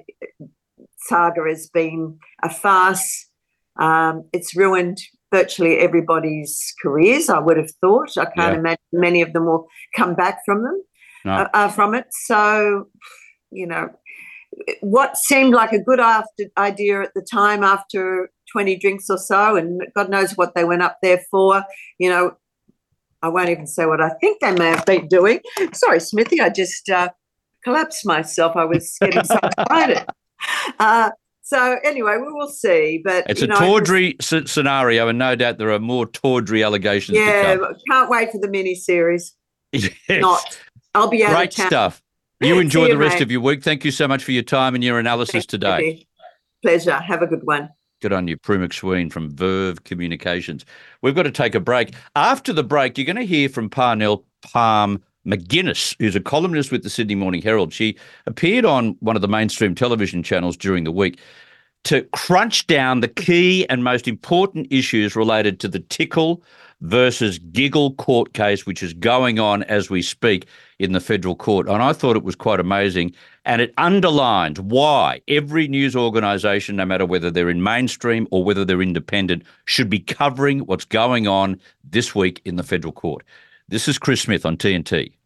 saga has been a farce. Um, it's ruined virtually everybody's careers, I would have thought. I can't yeah. imagine many of them will come back from them, no. uh, uh, from it. So, you know, what seemed like a good after idea at the time after twenty drinks or so, and God knows what they went up there for, you know, I won't even say what I think they may have been doing. Sorry, Smithy, I just uh, collapsed myself. I was getting so excited. Uh, so anyway, we will see. But it's you a know, tawdry s- scenario, and no doubt there are more tawdry allegations yeah, to come. Can't wait for the mini-series. Yes. Not. I'll be out Great of town. stuff. You enjoy you, the rest mate. of your week. Thank you so much for your time and your analysis Thanks, today. Smithy. Pleasure. Have a good one. Good on you, Prue McSween from Verve Communications. We've got to take a break. After the break, you're going to hear from Parnell Palm McGuinness, who's a columnist with the Sydney Morning Herald. She appeared on one of the mainstream television channels during the week to crunch down the key and most important issues related to the Tickle versus Giggle court case, which is going on as we speak in the federal court. And I thought it was quite amazing. And it underlined why every news organisation, no matter whether they're in mainstream or whether they're independent, should be covering what's going on this week in the federal court. This is Chris Smith on T N T.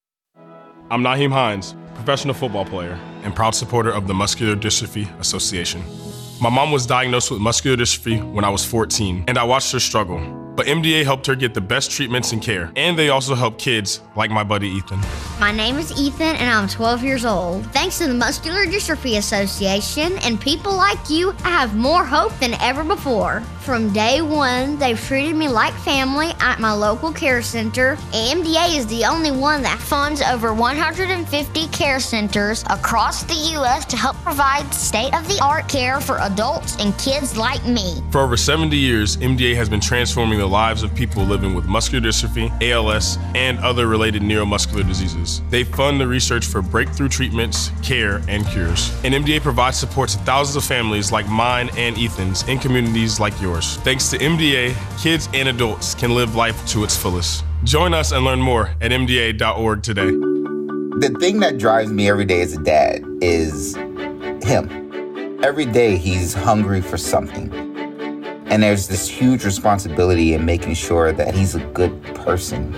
I'm Naheem Hines, professional football player and proud supporter of the Muscular Dystrophy Association. My mom was diagnosed with muscular dystrophy when I was fourteen, and I watched her struggle. But M D A helped her get the best treatments and care, and they also help kids like my buddy Ethan. My name is Ethan, and I'm twelve years old. Thanks to the Muscular Dystrophy Association and people like you, I have more hope than ever before. From day one, they've treated me like family at my local care center. M D A is the only one that funds over one hundred fifty care centers across the U S to help provide state-of-the-art care for adults and kids like me. For over seventy years, M D A has been transforming the lives of people living with muscular dystrophy, A L S, and other related neuromuscular diseases. They fund the research for breakthrough treatments, care, and cures. And M D A provides support to thousands of families like mine and Ethan's in communities like yours. Thanks to M D A, kids and adults can live life to its fullest. Join us and learn more at M D A dot org today. The thing that drives me every day as a dad is him. Every day he's hungry for something. And there's this huge responsibility in making sure that he's a good person.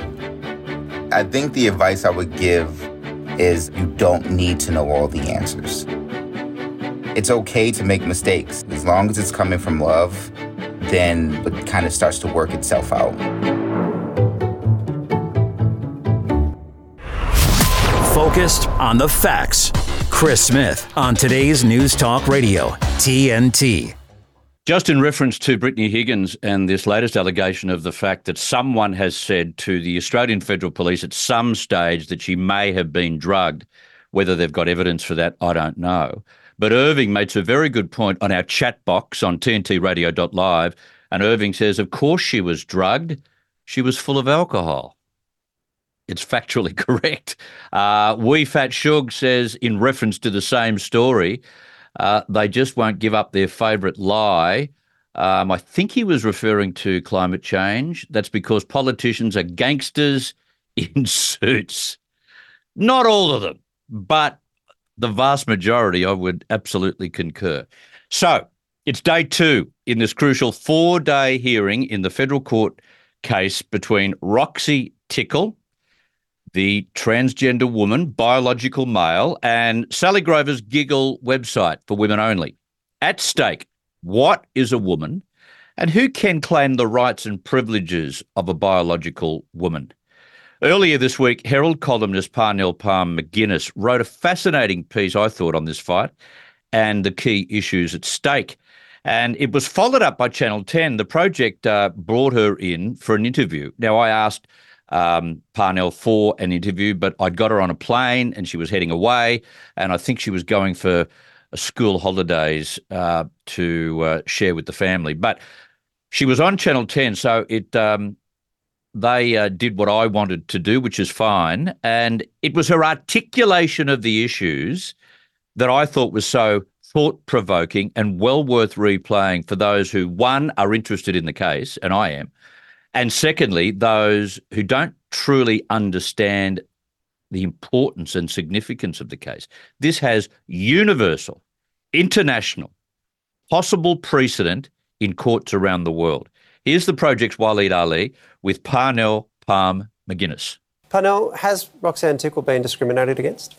I think the advice I would give is you don't need to know all the answers. It's okay to make mistakes. As long as it's coming from love, then it kind of starts to work itself out. Focused on the facts. Chris Smith on today's News Talk Radio, T N T. Just in reference to Brittany Higgins and this latest allegation of the fact that someone has said to the Australian Federal Police at some stage that she may have been drugged. Whether they've got evidence for that, I don't know. But Irving makes a very good point on our chat box on T N T radio dot live. And Irving says, of course she was drugged. She was full of alcohol. It's factually correct. Uh, Wee Fat Shug says, in reference to the same story, uh, they just won't give up their favourite lie. Um, I think he was referring to climate change. That's because politicians are gangsters in suits. Not all of them, but the vast majority, I would absolutely concur. So it's day two in this crucial four-day hearing in the federal court case between Roxy Tickle, the transgender woman, biological male, and Sally Grover's Giggle website for women only. At stake, what is a woman and who can claim the rights and privileges of a biological woman? Earlier this week, Herald columnist Parnell Palm McGuinness wrote a fascinating piece, I thought, on this fight and the key issues at stake. And it was followed up by Channel ten. The project uh, brought her in for an interview. Now, I asked um, Parnell for an interview, but I'd got her on a plane and she was heading away, and I think she was going for a school holidays uh, to uh, share with the family. But she was on Channel ten, so it um, they uh, did what I wanted to do, which is fine, and it was her articulation of the issues that I thought was so thought-provoking and well worth replaying for those who, one, are interested in the case, and I am, and secondly, those who don't truly understand the importance and significance of the case. This has universal, international, possible precedent in courts around the world. Here's the project's Waleed Ali with Parnell Palm McGuinness. Parnell, has Roxanne Tickle been discriminated against?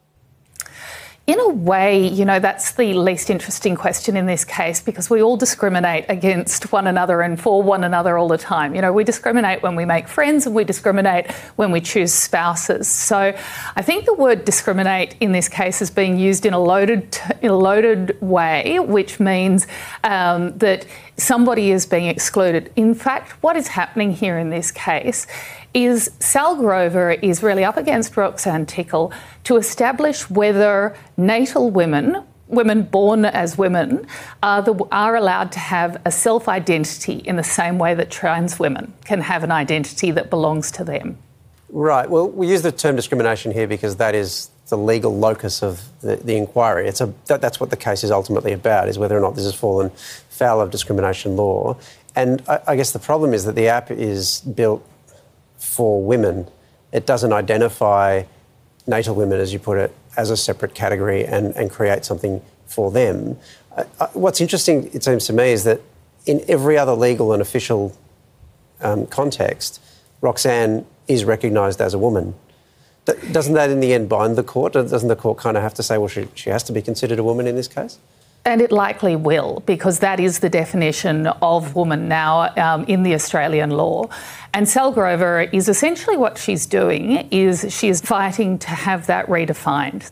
In a way, you know, that's the least interesting question in this case, because we all discriminate against one another and for one another all the time. You know, we discriminate when we make friends and we discriminate when we choose spouses. So I think the word discriminate in this case is being used in a loaded, in a loaded way, which means um, that somebody is being excluded. In fact, what is happening here in this case is Sal Grover is really up against Roxanne Tickle to establish whether natal women, women born as women, are, the, are allowed to have a self-identity in the same way that trans women can have an identity that belongs to them. Right. Well, we use the term discrimination here because that is the legal locus of the, the inquiry. It's a, that, that's what the case is ultimately about, is whether or not this has fallen foul of discrimination law. And I, I guess the problem is that the app is built for women. It doesn't identify natal women, as you put it, as a separate category and, and create something for them. Uh, uh, what's interesting, it seems to me, is that in every other legal and official um, context, Roxanne is recognised as a woman. D- doesn't that in the end bind the court? Doesn't the court kind of have to say, well, she, she has to be considered a woman in this case? And it likely will, because that is the definition of woman now um, in the Australian law. And Sal Grover is essentially what she's doing is she is fighting to have that redefined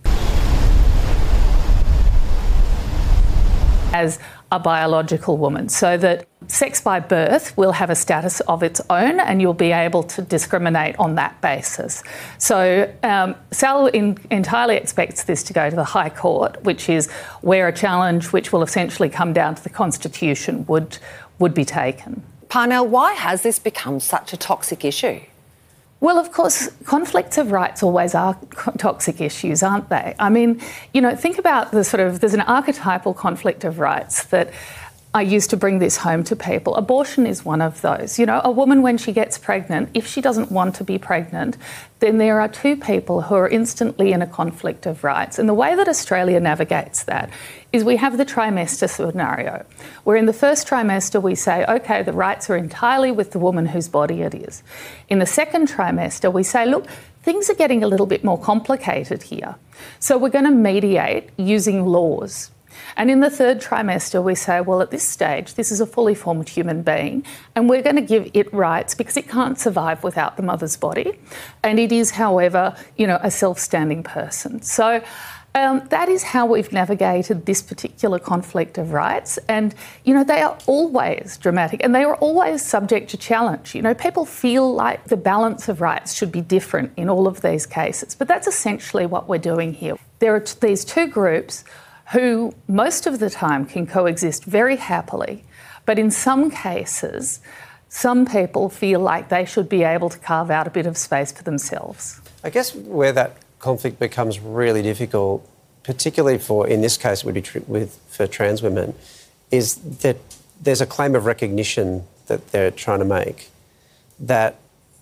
as a biological woman, so that sex by birth will have a status of its own and you'll be able to discriminate on that basis. So um, Sal in, entirely expects this to go to the High Court, which is where a challenge which will essentially come down to the Constitution would, would be taken. Parnell, why has this become such a toxic issue? Well, of course, conflicts of rights always are toxic issues, aren't they? I mean, you know, think about the sort of, there's an archetypal conflict of rights that I used to bring this home to people. Abortion is one of those. You know, a woman when she gets pregnant, if she doesn't want to be pregnant, then there are two people who are instantly in a conflict of rights. And the way that Australia navigates that is we have the trimester scenario, where in the first trimester we say, OK, the rights are entirely with the woman whose body it is. In the second trimester, we say, look, things are getting a little bit more complicated here. So we're going to mediate using laws. And in the third trimester, we say, well, at this stage, this is a fully formed human being, and we're going to give it rights because it can't survive without the mother's body. And it is, however, you know, a self-standing person. So um, that is how we've navigated this particular conflict of rights. And, you know, they are always dramatic and they are always subject to challenge. You know, people feel like the balance of rights should be different in all of these cases. But that's essentially what we're doing here. There are t- these two groups who most of the time can coexist very happily, but in some cases, some people feel like they should be able to carve out a bit of space for themselves. I guess where that conflict becomes really difficult, particularly for, in this case, would be tr- with for trans women, is that there's a claim of recognition that they're trying to make that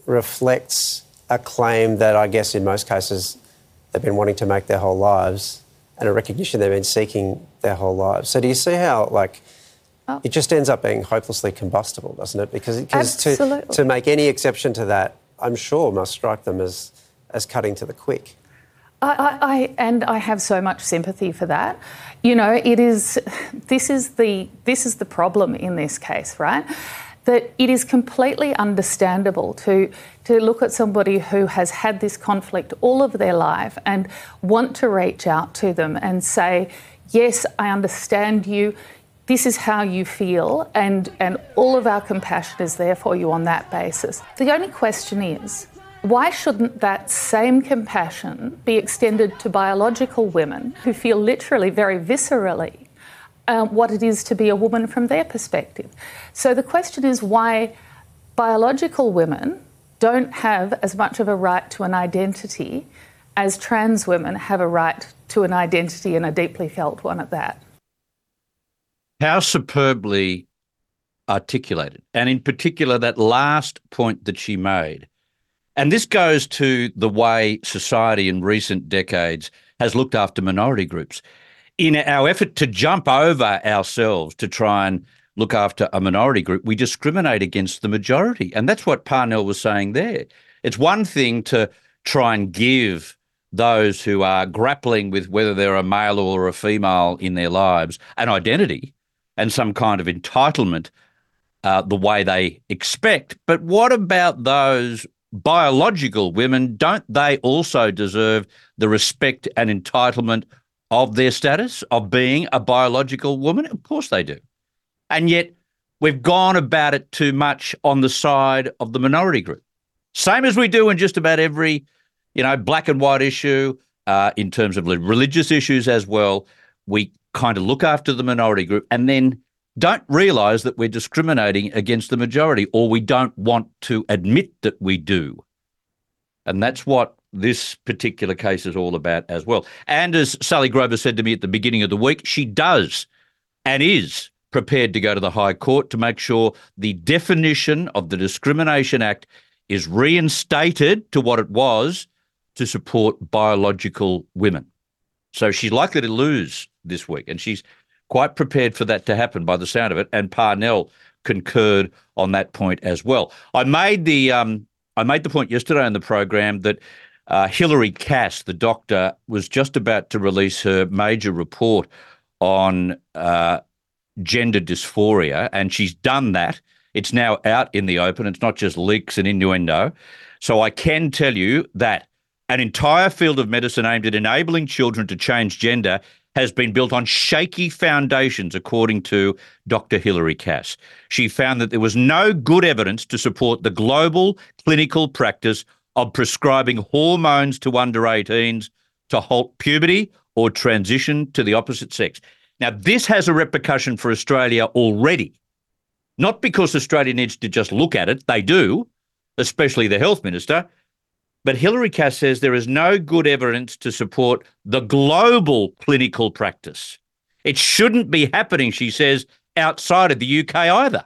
reflects a claim that I guess in most cases they've been wanting to make their whole lives, and a recognition they've been seeking their whole lives. So do you see how, like, oh. it just ends up being hopelessly combustible, doesn't it? Because, because to, to make any exception to that, I'm sure must strike them as, as cutting to the quick. I, I, I and I have so much sympathy for that. You know, it is, this is the, this is the problem in this case, right? That it is completely understandable to, to look at somebody who has had this conflict all of their life and want to reach out to them and say, yes, I understand you. this is how you feel, and, and all of our compassion is there for you on that basis. The only question is, why shouldn't that same compassion be extended to biological women who feel literally very viscerally um, what it is to be a woman from their perspective? So the question is why biological women don't have as much of a right to an identity as trans women have a right to an identity, and a deeply felt one at that. How superbly articulated. And in particular, that last point that she made. And this goes to the way society in recent decades has looked after minority groups. In our effort to jump over ourselves to try and look after a minority group, we discriminate against the majority. And that's what Parnell was saying there. It's one thing to try and give those who are grappling with whether they're a male or a female in their lives an identity and some kind of entitlement uh, the way they expect. But what about those biological women? Don't they also deserve the respect and entitlement of their status of being a biological woman? Of course they do. And yet we've gone about it too much on the side of the minority group. Same as we do in just about every, you know, black and white issue, uh, in terms of religious issues as well. We kind of look after the minority group and then don't realise that we're discriminating against the majority, or we don't want to admit that we do. And that's what this particular case is all about as well. And as Sally Grover said to me at the beginning of the week, she does and is prepared to go to the High Court to make sure the definition of the Discrimination Act is reinstated to what it was to support biological women. So she's likely to lose this week, and she's quite prepared for that to happen by the sound of it, and Parnell concurred on that point as well. I made the um, I made the point yesterday on the program that uh, Hilary Cass, the doctor, was just about to release her major report on uh, gender dysphoria, and she's done that. It's now out in the open. It's not just leaks and innuendo. So I can tell you that an entire field of medicine aimed at enabling children to change gender has been built on shaky foundations, according to Doctor Hilary Cass. She found that there was no good evidence to support the global clinical practice of prescribing hormones to under eighteens to halt puberty or transition to the opposite sex. Now, this has a repercussion for Australia already, not because Australia needs to just look at it. They do, especially the Health Minister. But Hilary Cass says there is no good evidence to support the global clinical practice. It shouldn't be happening, she says, outside of the U K either.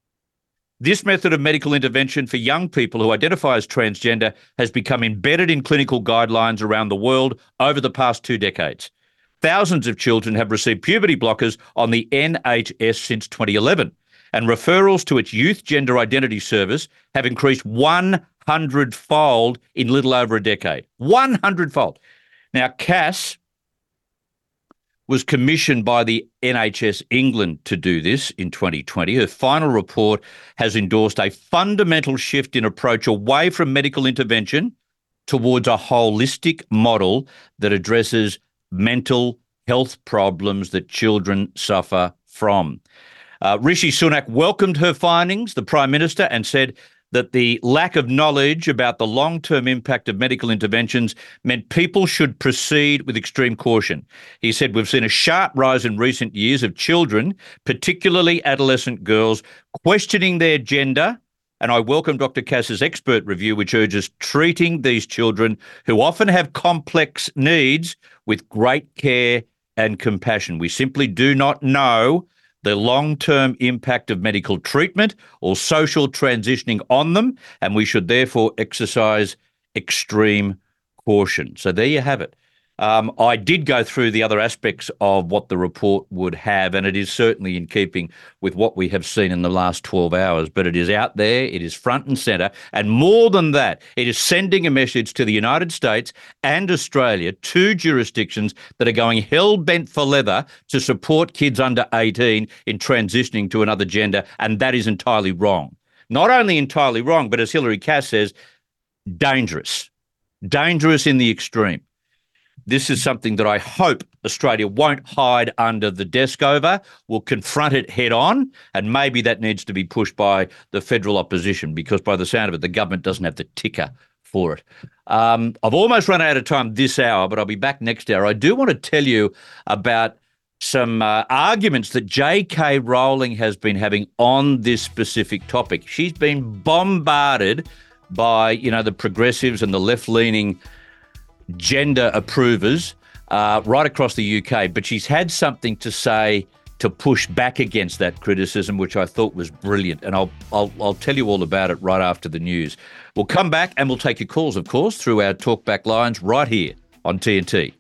This method of medical intervention for young people who identify as transgender has become embedded in clinical guidelines around the world over the past two decades. Thousands of children have received puberty blockers on the N H S since twenty eleven, and referrals to its Youth Gender Identity Service have increased one hundred-fold in little over a decade. one hundred-fold. Now, Cass was commissioned by the N H S England to do this in twenty twenty. Her final report has endorsed a fundamental shift in approach away from medical intervention towards a holistic model that addresses mental health problems that children suffer from. Uh, Rishi Sunak welcomed her findings, the Prime Minister, and said that the lack of knowledge about the long-term impact of medical interventions meant people should proceed with extreme caution. He said, we've seen a sharp rise in recent years of children, particularly adolescent girls, questioning their gender, and I welcome Doctor Cass's expert review, which urges treating these children, who often have complex needs, with great care and compassion. We simply do not know the long-term impact of medical treatment or social transitioning on them, and we should therefore exercise extreme caution. So there you have it. Um, I did go through the other aspects of what the report would have, and it is certainly in keeping with what we have seen in the last twelve hours, but it is out there, it is front and centre, and more than that, it is sending a message to the United States and Australia, two jurisdictions that are going hell-bent for leather to support kids under eighteen in transitioning to another gender, and that is entirely wrong. Not only entirely wrong, but as Hilary Cass says, dangerous. Dangerous in the extreme. This is something that I hope Australia won't hide under the desk over. We'll confront it head on, and maybe that needs to be pushed by the federal opposition because by the sound of it, the government doesn't have the ticker for it. Um, I've almost run out of time this hour, but I'll be back next hour. I do want to tell you about some uh, arguments that J K Rowling has been having on this specific topic. She's been bombarded by, you know, the progressives and the left-leaning gender approvers uh, right across the U K, but she's had something to say to push back against that criticism, which I thought was brilliant. And I'll, I'll, I'll tell you all about it right after the news. We'll come back and we'll take your calls, of course, through our talkback lines right here on T N T.